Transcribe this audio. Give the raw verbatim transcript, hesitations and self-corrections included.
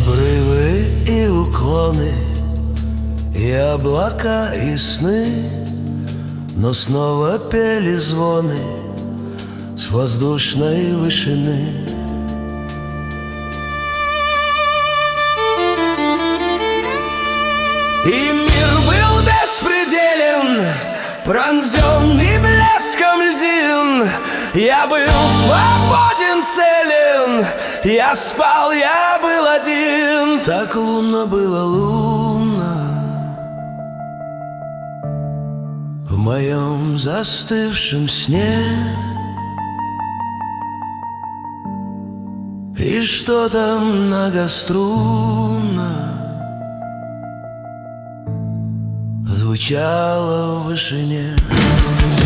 Обрывы и уклоны, и облака, и сны, но снова пели звоны с воздушной вышины. И мир был беспределен, пронзенный блеском льдин. Я был свободен, целен, я спал, я был один. Так лунно было лунно в моем застывшем сне. И что-то многострунно звучало в вышине.